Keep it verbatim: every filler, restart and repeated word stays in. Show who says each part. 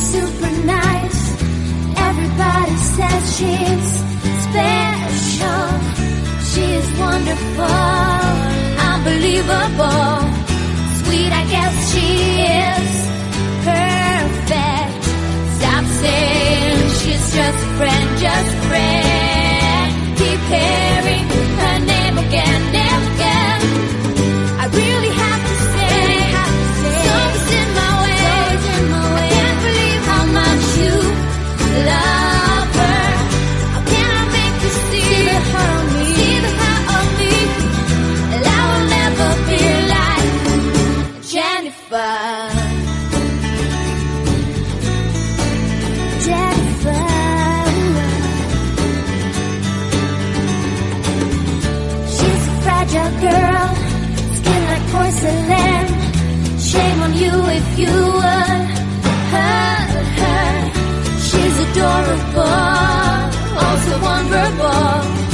Speaker 1: super nice. Everybody says she's special. She's wonderful, unbelievable. Sweet, I guess she is perfect. Stop saying she's just a friend, just a friend. Keep hearing her name again and again. I really have to say, something's in my way. I can't believe how much you love her. How can I make you see the heart of me? See the heart of me. And I will never be like Jennifer. Jennifer. She's a fragile girl, skin like porcelain. Shame on you if you would hurt her. She's adorable, also vulnerable.